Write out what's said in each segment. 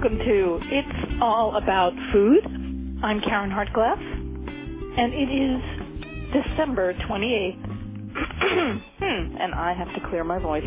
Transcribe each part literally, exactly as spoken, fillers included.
welcome to It's All About Food. I'm Karen Hartglass, and it is December twenty-eighth, and I have to clear my voice.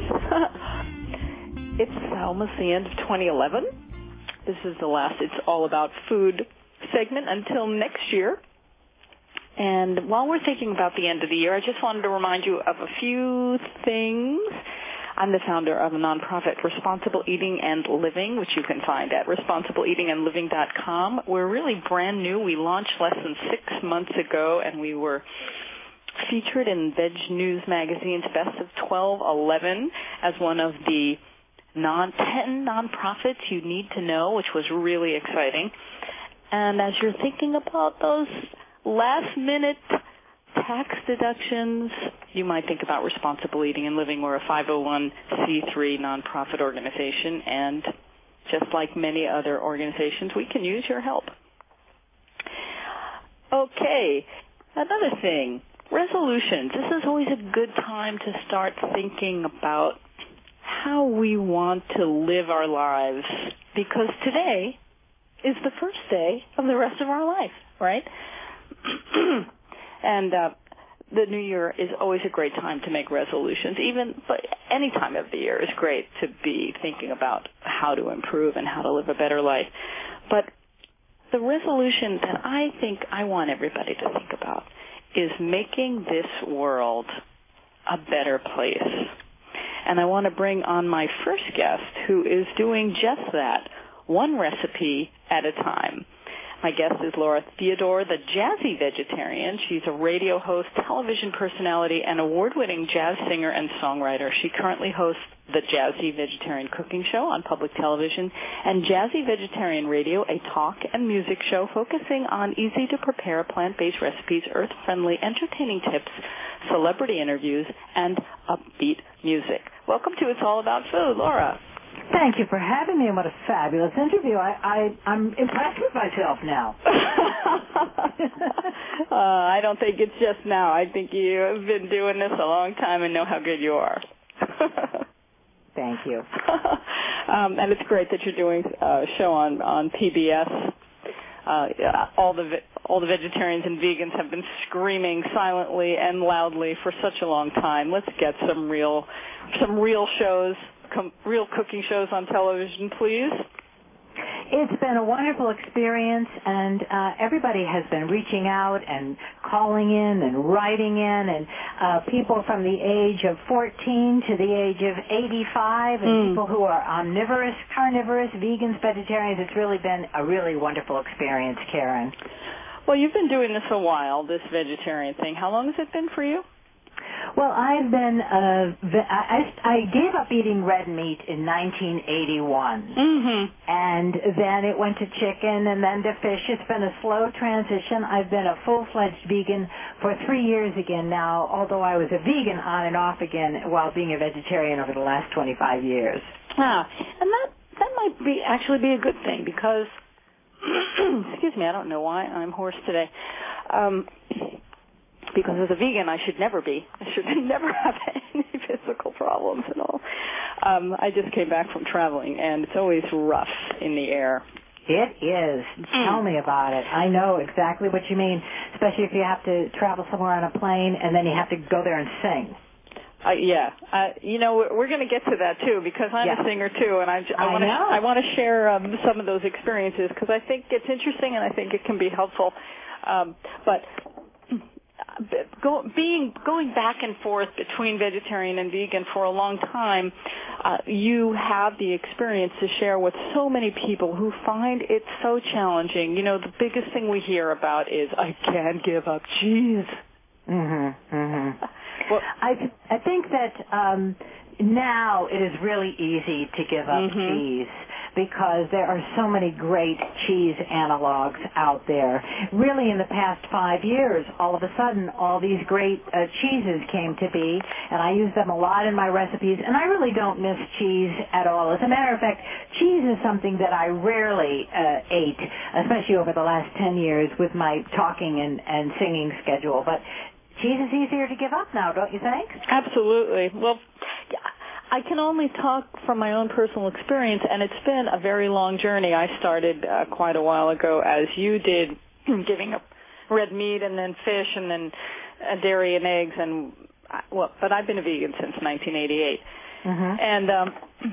It's almost the end of twenty eleven. This is the last It's All About Food segment until next year. And while we're thinking about the end of the year, I just wanted to remind you of a few things. I'm the founder of a nonprofit, Responsible Eating and Living, which you can find at responsible eating and living dot com. We're really brand new. We launched less than six months ago, and we were featured in Veg News Magazine's Best of twelve eleven as one of the non ten nonprofits you need to know, which was really exciting. And as you're thinking about those last-minute tax deductions, you might think about Responsible Eating and Living. We're a five oh one c three nonprofit organization, and just like many other organizations, we can use your help. Okay, another thing, resolutions. This is always a good time to start thinking about how we want to live our lives, because today is the first day of the rest of our life, right? And uh, the new year is always a great time to make resolutions. Even but any time of the year is great to be thinking about how to improve and how to live a better life. But the resolution that I think I want everybody to think about is making this world a better place. And I want to bring on my first guest, who is doing just that, one recipe at a time. My guest is Laura Theodore, the Jazzy Vegetarian. She's a radio host, television personality, and award-winning jazz singer and songwriter. She currently hosts the Jazzy Vegetarian Cooking Show on public television and Jazzy Vegetarian Radio, a talk and music show focusing on easy-to-prepare plant-based recipes, earth-friendly, entertaining tips, celebrity interviews, and upbeat music. Welcome to It's All About Food, Laura. Thank you for having me, and what a fabulous interview. I, I, I'm impressed with myself now. uh, I don't think it's just now. I think you have been doing this a long time and know how good you are. Thank you. um, and it's great that you're doing a show on, on P B S. Uh, all the all the vegetarians and vegans have been screaming silently and loudly for such a long time. Let's get some real some real shows. Com- real cooking shows on television, please. It's been a wonderful experience, and uh, everybody has been reaching out and calling in and writing in, and uh, people from the age of fourteen to the age of eighty-five, and mm. people who are omnivorous, carnivorous, vegans, vegetarians. It's really been a really wonderful experience, Karen. Well, you've been doing this a while, this vegetarian thing. How long has it been for you? Well, I've been, uh, I, I gave up eating red meat in nineteen eighty-one. Mm-hmm. And then it went to chicken and then to fish. It's been a slow transition. I've been a full-fledged vegan for three years again now, although I was a vegan on and off again while being a vegetarian over the last twenty-five years. Ah, and that, that might be actually be a good thing because, excuse me, I don't know why I'm hoarse today. Um... Because as a vegan, I should never be. I should never have any physical problems at all. Um, I just came back from traveling, and it's always rough in the air. It is. Mm. Tell me about it. I know exactly what you mean, especially if you have to travel somewhere on a plane, and then you have to go there and sing. Uh, yeah. Uh, you know, we're, we're going to get to that, too, because I'm yeah. a singer, too, and I, I want to I want to share um, some of those experiences because I think it's interesting and I think it can be helpful. Um, but... Go, being going back and forth between vegetarian and vegan for a long time, uh, you have the experience to share with so many people who find it so challenging. You know, the biggest thing we hear about is, I can't give up cheese. Mm-hmm, mm-hmm. Well, I, I think that um, now it is really easy to give up mm-hmm. cheese, because there are so many great cheese analogs out there. Really, in the past five years, all of a sudden, all these great uh, cheeses came to be, and I use them a lot in my recipes, and I really don't miss cheese at all. As a matter of fact, cheese is something that I rarely uh, ate, especially over the last ten years with my talking and, and singing schedule. But cheese is easier to give up now, don't you think? Absolutely. Well, I can only talk from my own personal experience, and it's been a very long journey. I started uh, quite a while ago, as you did, giving up red meat and then fish and then uh, dairy and eggs, and well, but I've been a vegan since nineteen eighty-eight, mm-hmm. and um,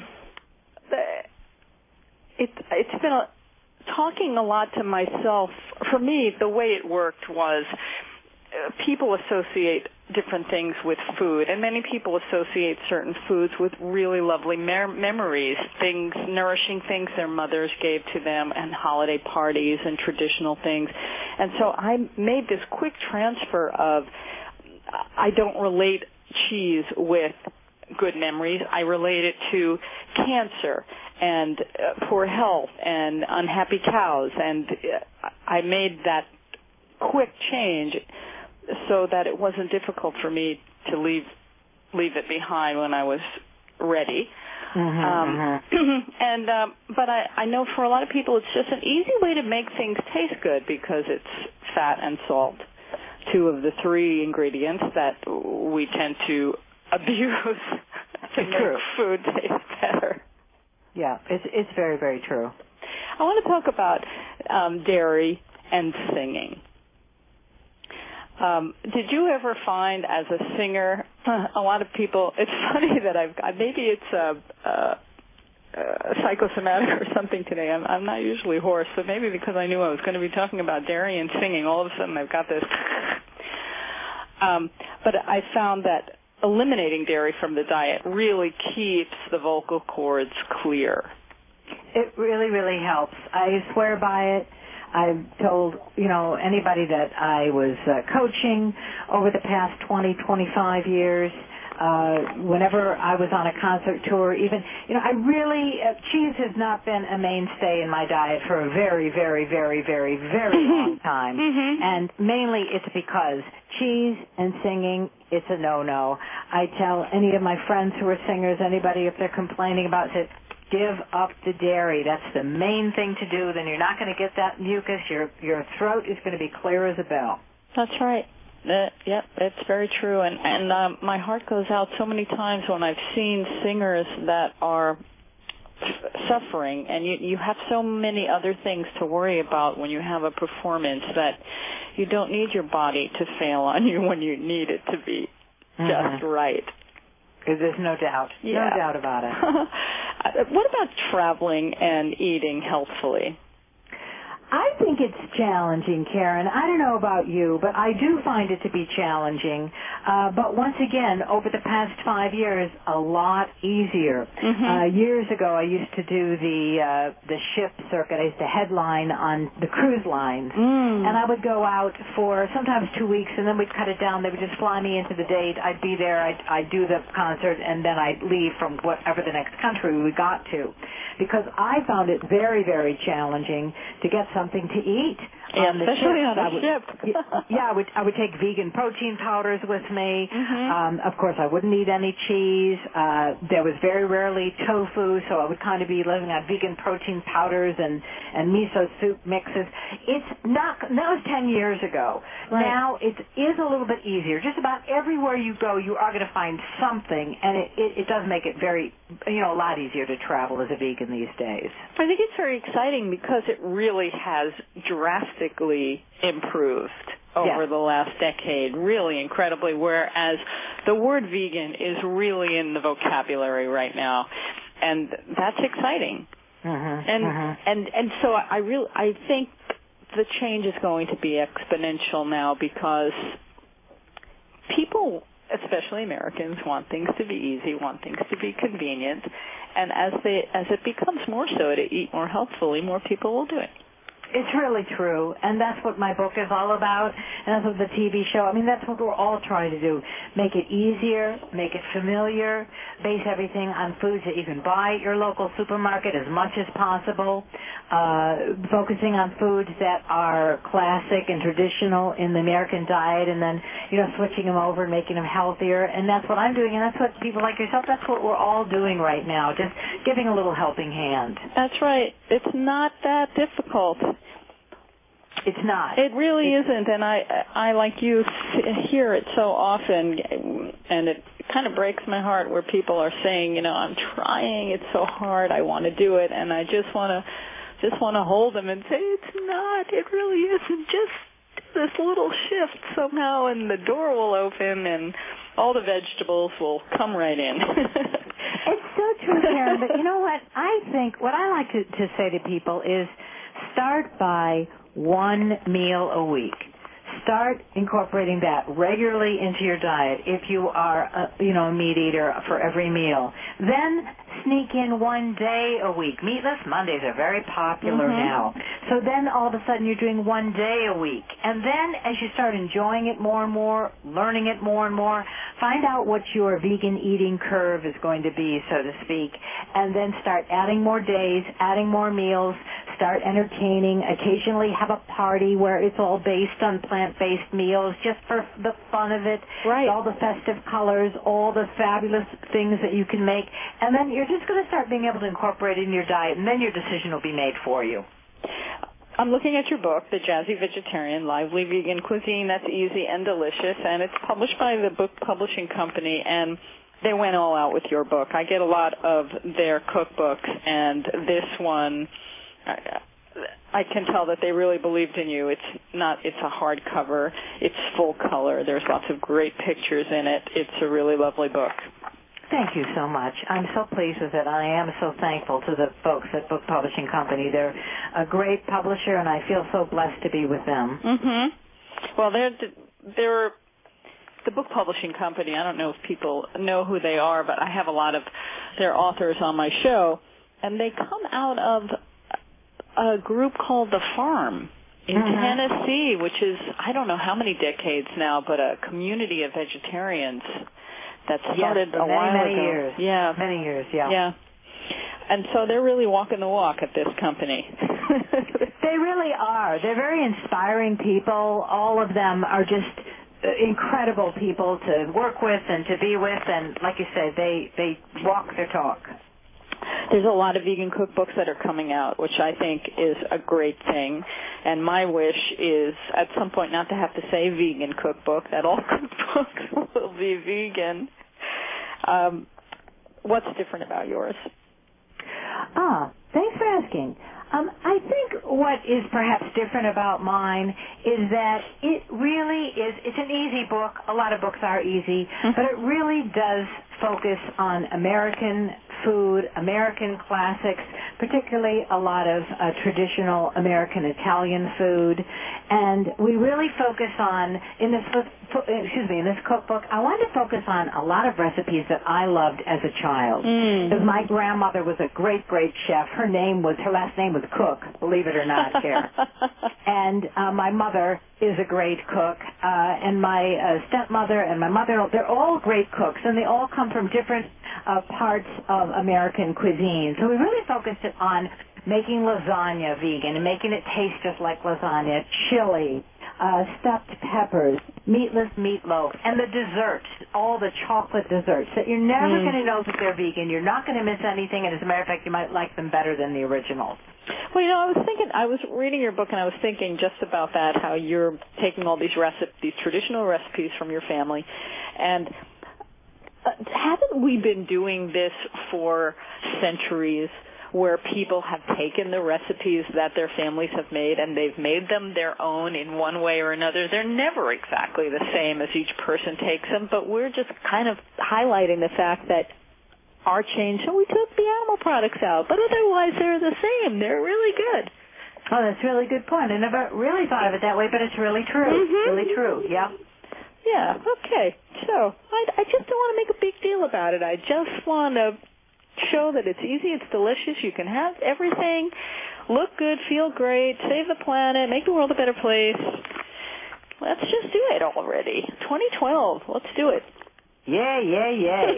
it, it's been a, talking a lot to myself. For me, the way it worked was uh, people associate different things with food, and many people associate certain foods with really lovely mer- memories, things, nourishing things their mothers gave to them, and holiday parties and traditional things. And so I made this quick transfer of, I don't relate cheese with good memories. I relate it to cancer and uh, poor health and unhappy cows, and uh, I made that quick change so that it wasn't difficult for me to leave leave it behind when I was ready. Mm-hmm, um, mm-hmm. and um, but I, I know for a lot of people it's just an easy way to make things taste good because it's fat and salt, two of the three ingredients that we tend to abuse to make true. food taste better. Yeah, it's it's very, very true. I want to talk about um, dairy and singing. Um, did you ever find as a singer, a lot of people, it's funny that I've, maybe it's a, a, a psychosomatic or something today. I'm, I'm not usually hoarse, but maybe because I knew I was going to be talking about dairy and singing, all of a sudden I've got this. um, but I found that eliminating dairy from the diet really keeps the vocal cords clear. It really, really helps. I swear by it. I've told, you know, anybody that I was uh, coaching over the past twenty, twenty-five years, uh, whenever I was on a concert tour, even, you know, I really, uh, cheese has not been a mainstay in my diet for a very, very, very, very, very long time. Mm-hmm. And mainly it's because cheese and singing, it's a no-no. I tell any of my friends who are singers, anybody if they're complaining about it, give up the dairy. That's the main thing to do. Then you're not going to get that mucus. Your your throat is going to be clear as a bell. That's right. Uh, yep, it's very true. And and um, my heart goes out so many times when I've seen singers that are suffering, and you you have so many other things to worry about when you have a performance that you don't need your body to fail on you when you need it to be mm-hmm. just right. There's no doubt. Yeah. No doubt about it. What about traveling and eating healthfully? I think it's challenging, Karen. I don't know about you, but I do find it to be challenging. Uh, but once again, over the past five years, a lot easier. Mm-hmm. Uh, years ago, I used to do the uh, the ship circuit. I used to headline on the cruise lines. Mm. And I would go out for sometimes two weeks, and then we'd cut it down. They would just fly me into the date. I'd be there. I'd, I'd do the concert, and then I'd leave from whatever the next country we got to. Because I found it very, very challenging to get something to eat. Yeah, on the especially ship. on a would, ship. yeah, I would, I would take vegan protein powders with me. Mm-hmm. Um, of course, I wouldn't eat any cheese. Uh, there was very rarely tofu, so I would kind of be living on vegan protein powders and, and miso soup mixes. It's not, that was ten years ago. Right. Now it is a little bit easier. Just about everywhere you go, you are going to find something, and it, it, it does make it very, you know, a lot easier to travel as a vegan these days. I think it's very exciting because it really has drastically improved over yes. the last decade, really incredibly, whereas the word vegan is really in the vocabulary right now, and that's exciting. Mm-hmm. And mm-hmm. and and so I really I think the change is going to be exponential now because people, especially Americans, want things to be easy, want things to be convenient, and as they as it becomes more so to eat more healthfully, more people will do it. It's really true, and that's what my book is all about, and that's what the T V show, I mean, that's what we're all trying to do. Make it easier, make it familiar, base everything on foods that you can buy at your local supermarket as much as possible, uh, focusing on foods that are classic and traditional in the American diet, and then, you know, switching them over and making them healthier, and that's what I'm doing, and that's what people like yourself, that's what we're all doing right now, just giving a little helping hand. That's right. It's not that difficult. It's not. It really it's, isn't, and I, I like you, hear it so often, and it it kind of breaks my heart where people are saying, you know, I'm trying, it's so hard, I want to do it, and I just want to just want to hold them and say, it's not, it really isn't, just do this little shift somehow and the door will open and all the vegetables will come right in. It's so true, Karen, but you know what? I think what I like to, to say to people is start by one meal a week. Start incorporating that regularly into your diet if you are, a, you know, a meat eater for every meal. Then sneak in one day a week. Meatless Mondays are very popular mm-hmm. now. So then all of a sudden you're doing one day a week. And then as you start enjoying it more and more, learning it more and more, find out what your vegan eating curve is going to be, so to speak, and then start adding more days, adding more meals, start entertaining, occasionally have a party where it's all based on plant-based meals just for the fun of it, right. all the festive colors, all the fabulous things that you can make, and then you're just going to start being able to incorporate it in your diet, and then your decision will be made for you. I'm looking at your book, The Jazzy Vegetarian, Lively Vegan Cuisine That's Easy and Delicious, and it's published by the Book Publishing Company, and they went all out with your book. I get a lot of their cookbooks, and this one, I, I can tell that they really believed in you. It's not, it's a hardcover. It's full color. There's lots of great pictures in it. It's a really lovely book. Thank you so much. I'm so pleased with it. I am so thankful to the folks at Book Publishing Company. They're a great publisher, and I feel so blessed to be with them. Mm-hmm. Well, they're, they're the Book Publishing Company. I don't know if people know who they are, but I have a lot of their authors on my show, and they come out of a group called The Farm in mm-hmm. Tennessee, which is, I don't know how many decades now, but a community of vegetarians that started yes, a many, while many ago. Years. Yeah. Many years, yeah. Yeah. And so they're really walking the walk at this company. They really are. They're very inspiring people. All of them are just incredible people to work with and to be with, and like you said, they, they walk their talk. There's a lot of vegan cookbooks that are coming out, which I think is a great thing. And my wish is at some point not to have to say vegan cookbook, that all cookbooks will be vegan. Um, what's different about yours? Ah, thanks for asking. Um, I think what is perhaps different about mine is that it really is, it's an easy book. A lot of books are easy, mm-hmm. but it really does focus on American food, American classics, particularly a lot of uh, traditional American Italian food. And we really focus on, in this, excuse me, in this cookbook, I wanted to focus on a lot of recipes that I loved as a child. Mm. Because my grandmother was a great, great chef. Her name was, her last name was Cook, believe it or not, Karen. And uh, my mother is a great cook, uh, and my uh, stepmother and my mother, they're all great cooks, and they all come from different uh, parts of American cuisine. So we really focused it on making lasagna vegan and making it taste just like lasagna, chili, uh, stuffed peppers, meatless meatloaf, and the desserts, all the chocolate desserts that you're never mm. going to know that they're vegan. You're not going to miss anything, and as a matter of fact, you might like them better than the originals. Well, you know, I was thinking, I was reading your book, and I was thinking just about that, how you're taking all these recipes, these traditional recipes from your family, and uh, haven't we been doing this for centuries, where people have taken the recipes that their families have made and they've made them their own in one way or another? They're never exactly the same as each person takes them, but we're just kind of highlighting the fact that our change, so we took the animal products out, but otherwise they're the same. They're really good. Oh, that's a really good point. I never really thought of it that way, but it's really true. Mm-hmm. Really true, yeah. Yeah, okay. So I, I just don't want to make a big deal about it. I just want to show that it's easy, it's delicious, you can have everything, look good, feel great, save the planet, make the world a better place. Let's just do it already. twenty twelve, let's do it. Yay, yay, yay.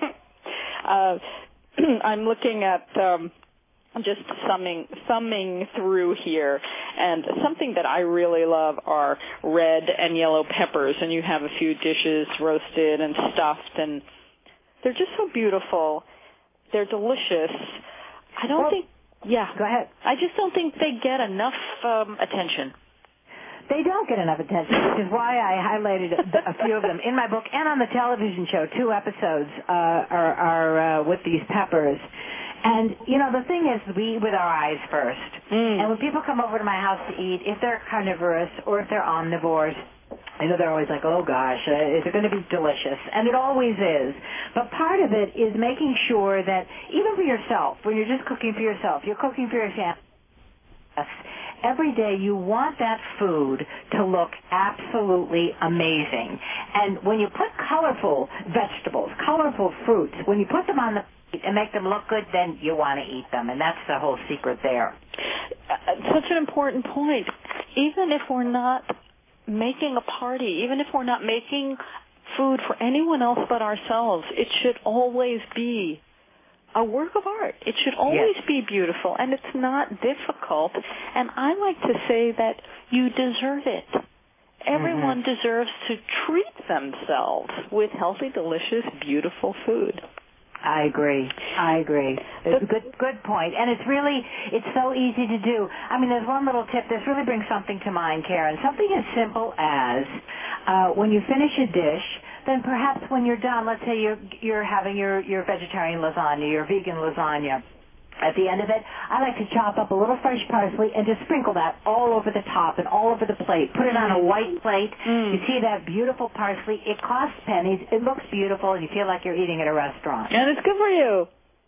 uh, I'm looking at um, just summing, thumbing through here, and something that I really love are red and yellow peppers, and you have a few dishes roasted and stuffed, and they're just so beautiful. They're delicious. I don't well, think, yeah. Go ahead. I just don't think they get enough um, attention. They don't get enough attention, which is why I highlighted a, a few of them in my book and on the television show. Two episodes uh, are, are uh, with these peppers. And, you know, the thing is, we eat with our eyes first. Mm. And when people come over to my house to eat, if they're carnivorous or if they're omnivores, I know they're always like, oh, gosh, uh, is it going to be delicious? And it always is. But part of it is making sure that even for yourself, when you're just cooking for yourself, you're cooking for your family, every day you want that food to look absolutely amazing. And when you put colorful vegetables, colorful fruits, when you put them on the plate and make them look good, then you want to eat them. And that's the whole secret there. Uh, such an important point. Even if we're not making a party, even if we're not making food for anyone else but ourselves, it should always be a work of art. It should always yes. be beautiful, and it's not difficult. And I like to say that you deserve it. Everyone mm-hmm. deserves to treat themselves with healthy, delicious, beautiful food. I agree. I agree. It's a good, good point. And it's really, it's so easy to do. I mean, there's one little tip. This really brings something to mind, Karen. Something as simple as uh, when you finish a dish, then perhaps when you're done, let's say you're, you're having your, your vegetarian lasagna, your vegan lasagna. At the end of it, I like to chop up a little fresh parsley and just sprinkle that all over the top and all over the plate. Put it on a white plate. Mm. You see that beautiful parsley. It costs pennies. It looks beautiful, and you feel like you're eating at a restaurant. And it's good for you.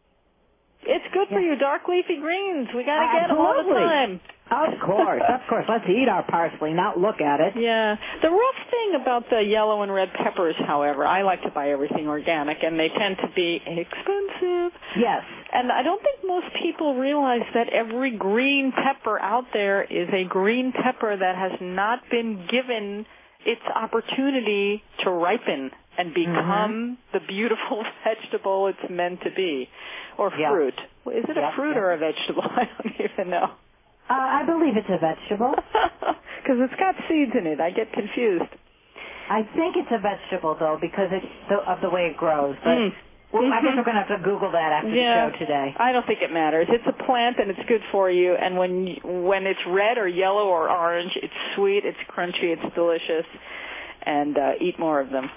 It's good yeah. for you. Dark leafy greens. We got to get them all the time. Of course, of course. Let's eat our parsley, not look at it. Yeah. The rough thing about the yellow and red peppers, however, I like to buy everything organic, and they tend to be expensive. Yes. And I don't think most people realize that every green pepper out there is a green pepper that has not been given its opportunity to ripen and become mm-hmm. the beautiful vegetable it's meant to be. Or fruit. Yep. Is it yep, a fruit yep. or a vegetable? I don't even know. Uh, I believe it's a vegetable. Because it's got seeds in it. I get confused. I think it's a vegetable, though, because it's the, of the way it grows. But mm. well, I guess we're going to have to Google that after yeah, the show today. I don't think it matters. It's a plant, and it's good for you. And when you, when it's red or yellow or orange, it's sweet, it's crunchy, it's delicious. And uh, eat more of them.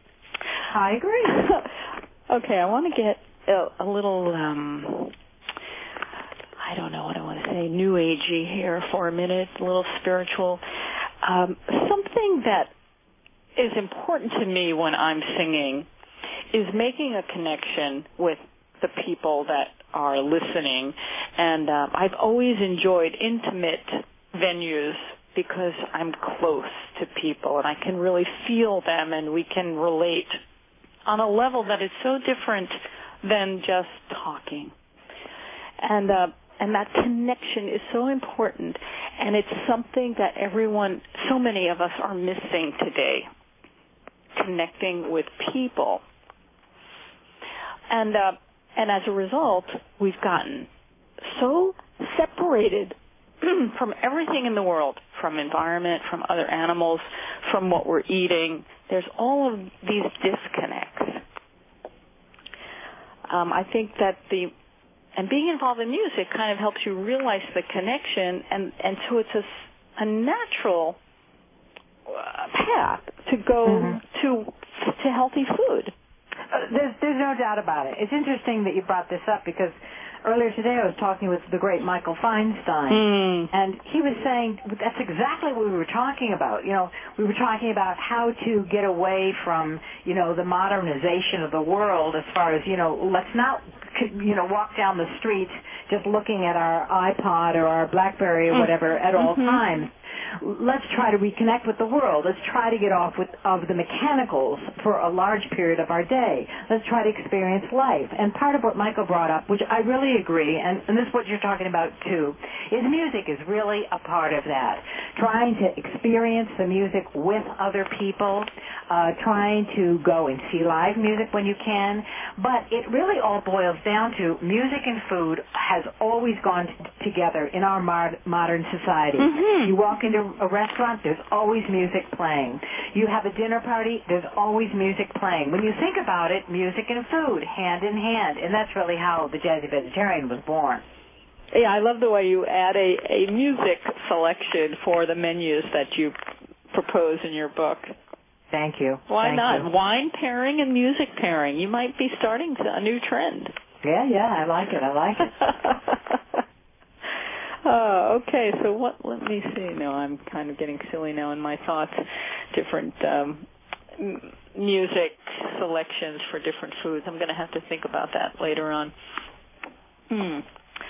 I agree. Okay, I want to get a, a little... Um, I don't know what I want to say, new agey here for a minute, a little spiritual. Um, something that is important to me when I'm singing is making a connection with the people that are listening. And uh, I've always enjoyed intimate venues because I'm close to people and I can really feel them and we can relate on a level that is so different than just talking. And uh, And that connection is so important, and it's something that everyone, so many of us are missing today, connecting with people. And uh, and as a result, we've gotten so separated from everything in the world, from environment, from other animals, from what we're eating. There's all of these disconnects. Um, I think that the And being involved in music kind of helps you realize the connection, and, and so it's a, a natural uh, path to go mm-hmm. to to healthy food. Uh, there's, there's no doubt about it. It's interesting that you brought this up because earlier today I was talking with the great Michael Feinstein, mm. and he was saying that's exactly what we were talking about. You know, we were talking about how to get away from, you know, the modernization of the world as far as, you know, let's not, you know, walk down the street just looking at our iPod or our BlackBerry or whatever at all mm-hmm. times. Let's try to reconnect with the world. Let's try to get off with, of the mechanicals for a large period of our day. Let's try to experience life. And part of what Michael brought up, which I really agree, and, and this is what you're talking about too, is music is really a part of that. Trying to experience the music with other people, uh, trying to go and see live music when you can. But it really all boils down to music and food has always gone t- together in our mod- modern society. Mm-hmm. You walk into a restaurant, there's always music playing. You have a dinner party, there's always music playing. When you think about it, music and food, hand in hand. And that's really how the Jazzy Vegetarian was born. Yeah, I love the way you add a, a music selection for the menus that you propose in your book. Thank you. Why Thank not? You. Wine pairing and music pairing. You might be starting a new trend. Yeah, yeah, I like it. I like it. Oh, okay. So what? Let me see. No, I'm kind of getting silly now in my thoughts. Different um, m- music selections for different foods. I'm going to have to think about that later on. Hmm.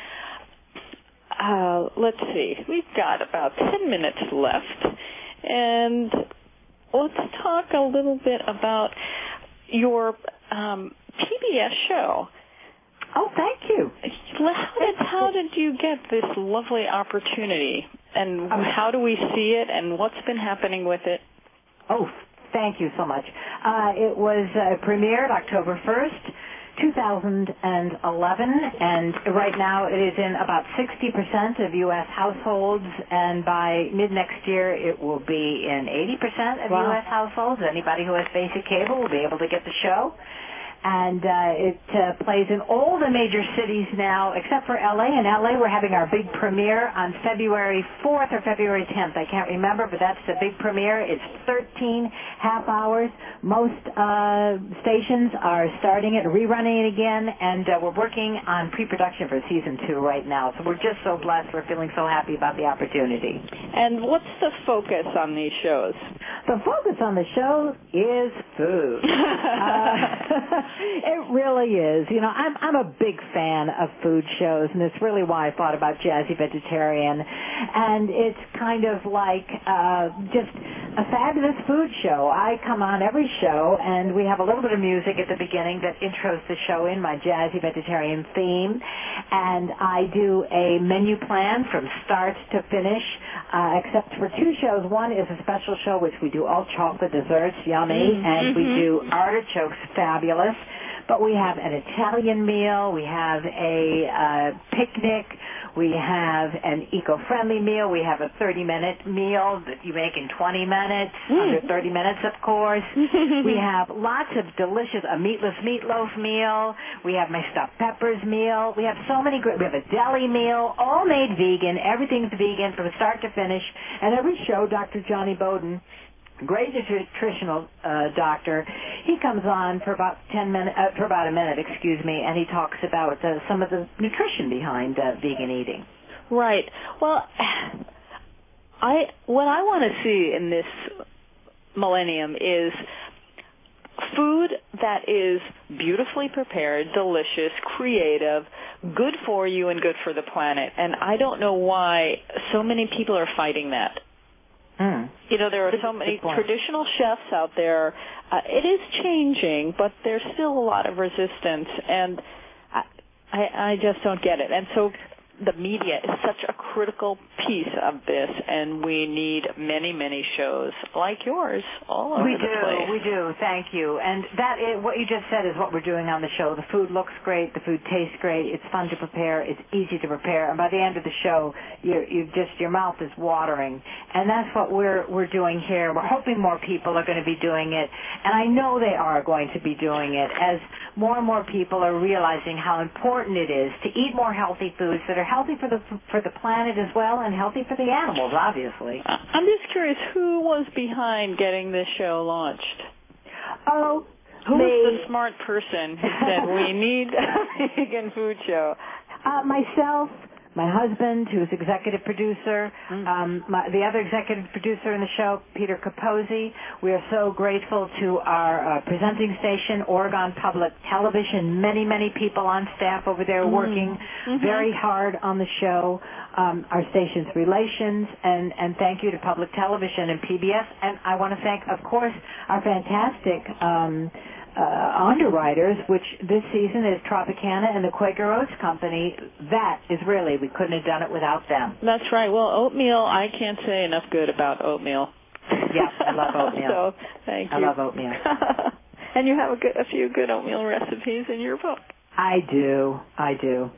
Uh, let's see. We've got about ten minutes left, and let's talk a little bit about your um, P B S show. Oh, thank you. How did, how did you get this lovely opportunity, and um, how do we see it, and what's been happening with it? Oh, thank you so much. Uh, it was uh, premiered October first, two thousand eleven, and right now it is in about sixty percent of U S households, and by mid-next year it will be in eighty percent of wow. U S households. Anybody who has basic cable will be able to get the show. And uh, it uh, plays in all the major cities now, except for L A. In L A, we're having our big premiere on February fourth or February tenth. I can't remember, but that's the big premiere. It's thirteen half hours. Most uh, stations are starting it, rerunning it again, and uh, we're working on pre-production for season two right now. So we're just so blessed. We're feeling so happy about the opportunity. And what's the focus on these shows? The focus on the show is food. uh, It really is. You know, I'm I'm a big fan of food shows, and it's really why I thought about Jazzy Vegetarian. And it's kind of like uh, just a fabulous food show. I come on every show, and we have a little bit of music at the beginning that intros the show in my Jazzy Vegetarian theme. And I do a menu plan from start to finish, uh, except for two shows. One is a special show, which we do all chocolate desserts, yummy, mm-hmm. and we do artichokes, fabulous. But we have an Italian meal, we have a uh, picnic, we have an eco-friendly meal, we have a thirty-minute meal that you make in twenty minutes, mm. under thirty minutes, of course. We have lots of delicious, a meatless meatloaf meal, we have my stuffed peppers meal, we have so many great, we have a deli meal, all made vegan, everything's vegan from start to finish, and every show, Doctor Johnny Bowden, great nutritional uh, doctor, he comes on for about ten minutes, uh, for about a minute, excuse me, and he talks about uh, some of the nutrition behind uh, vegan eating. Right. Well, I what I want to see in this millennium is food that is beautifully prepared, delicious, creative, good for you, and good for the planet. And I don't know why so many people are fighting that. Mm. You know, there are so many traditional chefs out there. Uh, it is changing, but there's still a lot of resistance, and I, I, I just don't get it. And so the media is such a critical piece of this, and we need many, many shows like yours all over we the do, place. We do, thank you. And that is, what you just said is what we're doing on the show. The food looks great, the food tastes great, it's fun to prepare, it's easy to prepare, and by the end of the show, you you just your mouth is watering. And that's what we're we're doing here. We're hoping more people are going to be doing it, and I know they are going to be doing it as more and more people are realizing how important it is to eat more healthy foods that are healthy for the for the planet as well, and healthy for the animals, obviously. I'm just curious, who was behind getting this show launched? Oh, who me. was the smart person who said we need a vegan food show? Uh, myself. My husband, who's executive producer, mm. um, my, the other executive producer in the show, Peter Capozzi. We are so grateful to our uh, presenting station, Oregon Public Television. Many, many people on staff over there mm. working mm-hmm. very hard on the show. Um, our station's relations, and, and thank you to Public Television and P B S. And I want to thank, of course, our fantastic um, Uh, underwriters, which this season is Tropicana and the Quaker Oats Company. That is really, we couldn't have done it without them. That's right. Well, oatmeal, I can't say enough good about oatmeal. Yeah, I love oatmeal. So, thank you. I love oatmeal. And you have a, good, a few good oatmeal recipes in your book. I do. I do.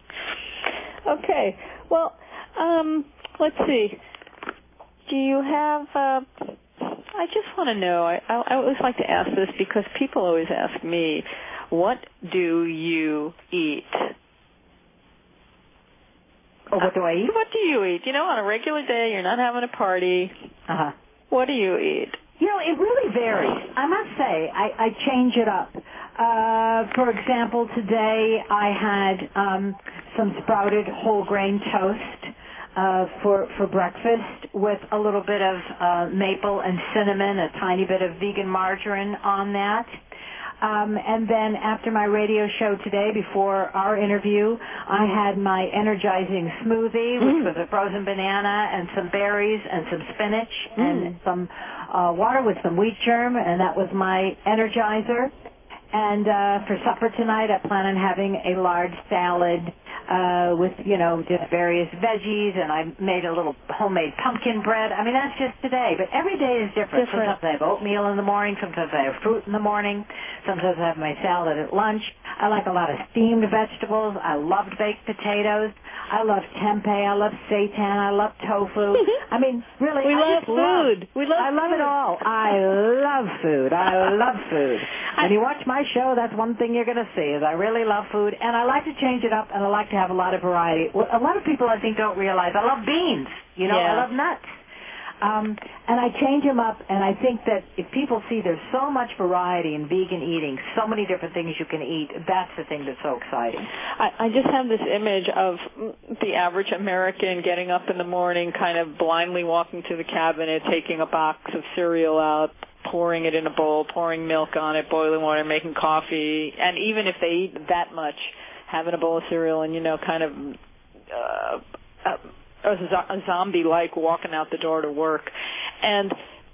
Okay. Well, um, let's see. Do you have... Uh, I just want to know, I, I always like to ask this because people always ask me, what do you eat? Oh, what do I eat? What do you eat? You know, on a regular day, you're not having a party. Uh-huh. What do you eat? You know, it really varies. I must say, I, I change it up. Uh, for example, today I had um, some sprouted whole grain toast uh, for for breakfast with a little bit of uh, maple and cinnamon, a tiny bit of vegan margarine on that. Um, and then after my radio show today, before our interview, I had my energizing smoothie, which mm. was a frozen banana and some berries and some spinach mm. and some uh, water with some wheat germ, and that was my energizer. And uh, for supper tonight, I plan on having a large salad uh, with, you know, just various veggies, and I made a little homemade pumpkin bread. I mean, that's just today, but every day is different. different. Sometimes I have oatmeal in the morning, sometimes I have fruit in the morning, sometimes I have my salad at lunch. I like a lot of steamed vegetables. I loved baked potatoes. I love tempeh. I love seitan. I love tofu. I mean, really, we I love just food. Love, we love I love food. it all. I love food. I love food. When you watch my show, that's one thing you're going to see is I really love food, and I like to change it up, and I like to have a lot of variety. Well, a lot of people, I think, don't realize I love beans. You know, yeah. I love nuts. Um, and I change them up, and I think that if people see there's so much variety in vegan eating, so many different things you can eat, that's the thing that's so exciting. I, I just have this image of the average American getting up in the morning, kind of blindly walking to the cabinet, taking a box of cereal out, pouring it in a bowl, pouring milk on it, boiling water, making coffee, and even if they eat that much, having a bowl of cereal and, you know, kind of uh, uh, a zombie-like walking out the door to work. And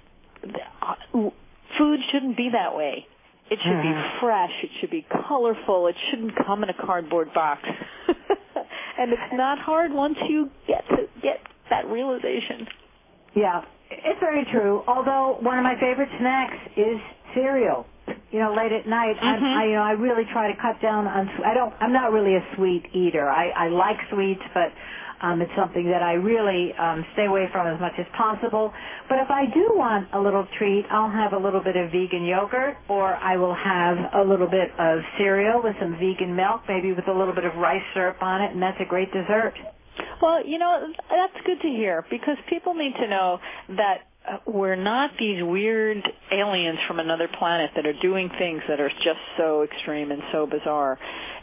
food shouldn't be that way. It should mm-hmm. be fresh. It should be colorful. It shouldn't come in a cardboard box. And it's not hard once you get to get that realization. Yeah, it's very true. Although one of my favorite snacks is cereal. You know, late at night, mm-hmm. I, I, you know, I really try to cut down on. I don't. I'm not really a sweet eater. I, I like sweets, but Um, it's something that I really um, stay away from as much as possible. But if I do want a little treat, I'll have a little bit of vegan yogurt, or I will have a little bit of cereal with some vegan milk, maybe with a little bit of rice syrup on it, and that's a great dessert. Well, you know, that's good to hear, because people need to know that uh, we're not these weird aliens from another planet that are doing things that are just so extreme and so bizarre.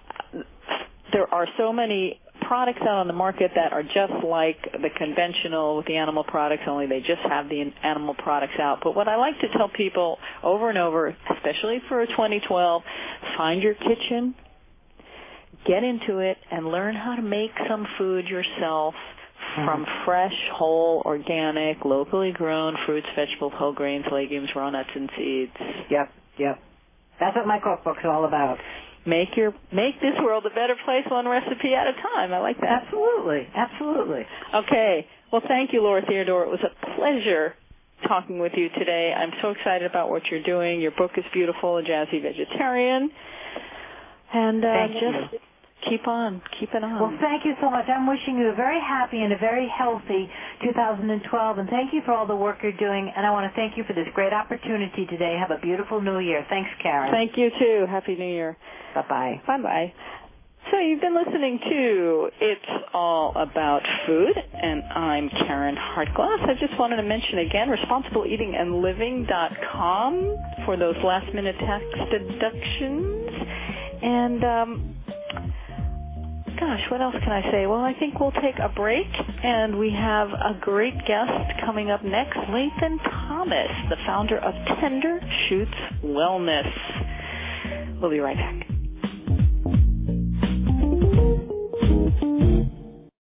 There are so many products out on the market that are just like the conventional with the animal products, only they just have the animal products out. But what I like to tell people over and over, especially for twenty twelve, find your kitchen, get into it, and learn how to make some food yourself from fresh, whole, organic, locally grown fruits, vegetables, whole grains, legumes, raw nuts, and seeds. Yep, yep. That's what my cookbook's all about. Make your make this world a better place one recipe at a time. I like that. Absolutely, absolutely. Okay. Well, thank you, Laura Theodore. It was a pleasure talking with you today. I'm so excited about what you're doing. Your book is beautiful, A Jazzy Vegetarian. And uh, thank just you. keep on, keep it on. Well, thank you so much. I'm wishing you a very happy and a very healthy two thousand twelve, and thank you for all the work you're doing. And I want to thank you for this great opportunity today. Have a beautiful New Year. Thanks, Karen. Thank you, too. Happy New Year. Bye-bye. Bye-bye. So you've been listening to It's All About Food, and I'm Karen Hartglass. I just wanted to mention again, responsible eating and living dot com for those last-minute tax deductions. And, um, gosh, what else can I say? Well, I think we'll take a break, and we have a great guest coming up next, Lathan Thomas, the founder of Tender Shoots Wellness. We'll be right back.